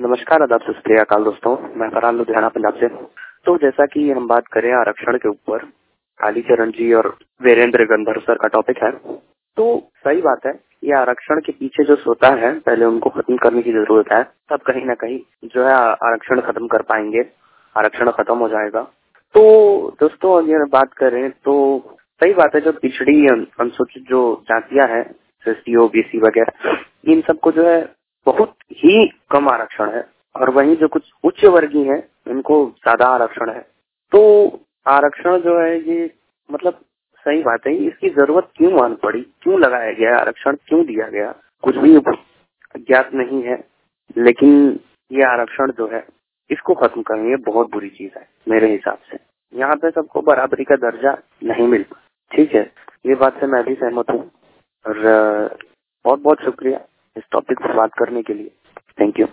नमस्कार, आदाब, सत श्री अकाल दोस्तों। मैं फरहान लुधियाना पंजाब से। तो जैसा कि हम बात करें आरक्षण के ऊपर, कालीचरण जी और वीरेंद्र गंधर सर का टॉपिक है। तो सही बात है, ये आरक्षण के पीछे जो सोता है पहले उनको खत्म करने की जरूरत है, तब कहीं ना कहीं जो है आरक्षण खत्म कर पाएंगे, आरक्षण खत्म हो जाएगा। तो दोस्तों अगर बात करें तो सही बात है, जो पिछड़ी अनुसूचित जो जातियां हैं, एससी, ओबीसी वगैरह, इन सबको जो है बहुत ही कम आरक्षण है, और वहीं जो कुछ उच्च वर्गीय हैं उनको ज्यादा आरक्षण है। तो आरक्षण जो है ये मतलब सही बात है, इसकी जरूरत क्यों मान पड़ी, क्यों लगाया गया आरक्षण, क्यों दिया गया, कुछ भी ज्ञात नहीं है। लेकिन ये आरक्षण जो है इसको खत्म करना ये बहुत बुरी चीज है मेरे हिसाब से। यहाँ पे सबको बराबरी का दर्जा नहीं मिलता। ठीक है, ये बात से मैं भी सहमत हूँ। और बहुत बहुत शुक्रिया इस टॉपिक पर बात करने के लिए। Thank you.